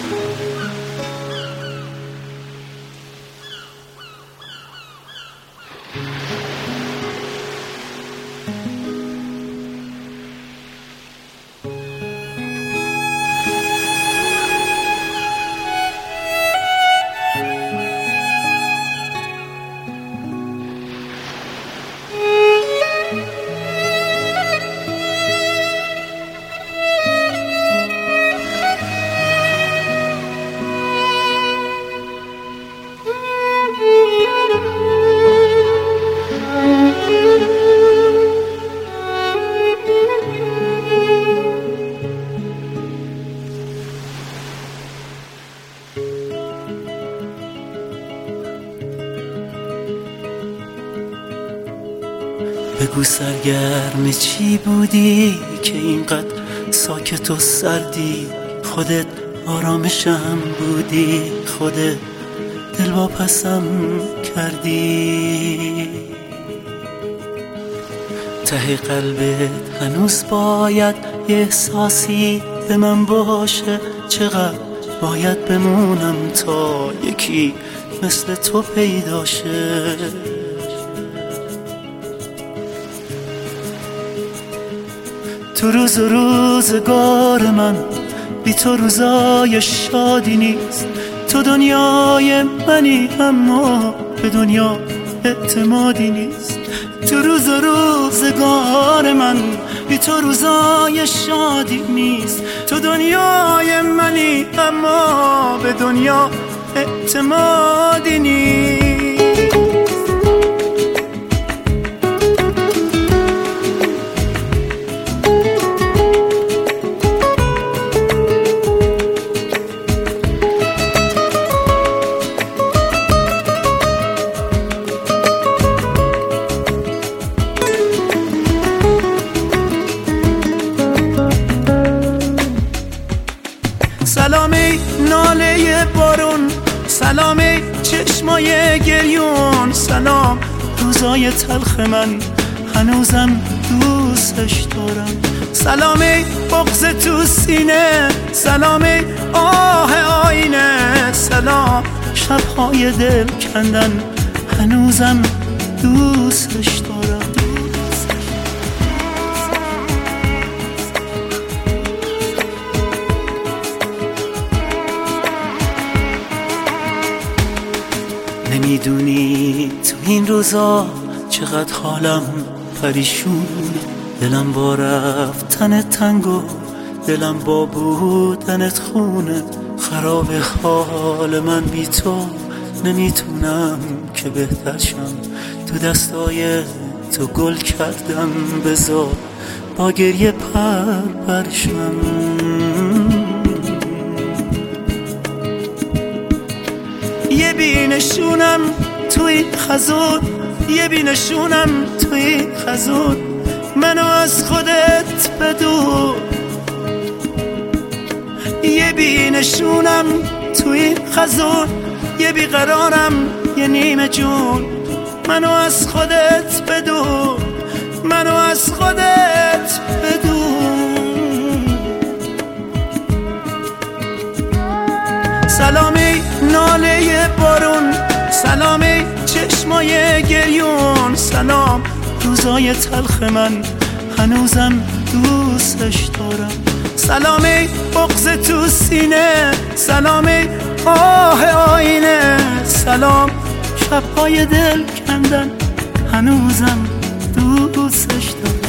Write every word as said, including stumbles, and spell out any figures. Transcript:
بگو سرگرم چی بودی که اینقدر ساکت و سردی؟ خودت آرامشم بودی، خودت دلواپسم کردی. ته قلبت هنوز باید یه احساسی به من باشه. چقدر باید بمونم تا یکی مثل تو پیدا شه؟ تو روز و روزگار من بی تو روزای شادی نیست. تو دنیای منی اما به دنیا اعتمادی نیست. تو روز و روزگار من بی تو روزای شادی نیست. تو دنیای منی اما به دنیا اعتمادی نیست. سلامی ناله بارون، سلامی چشمای گریون، سلام روزای تلخ من هنوزم دوستش دارم. سلامی بغض تو سینه، سلامی آه آینه، سلام شبهای دل کندن هنوزم دوستش دارم. نمیدونی تو این روزا چقدر حالم پریشون، دلم با رفتن تنگ و دلم با بودنت خونه. خراب حال من بی تو، نمیتونم که بهتر شم. تو دستای تو گل کردم، بذار با گریه پر پرشم. یه بینشونم توی خزون، یه بینشونم توی خزون، منو از خودت بدون. یه بینشونم توی خزون، یه بیقرارم یه نیمه جون، منو از خودت بدون، منو از خودت بدون. سلامی ناله بارون، سلامی چشمای گریون، سلام روزای تلخ من هنوزم دوستش دارم. سلامی بغض تو سینه، سلامی آه آینه، سلام شبهای دل کندن هنوزم دوستش دارم.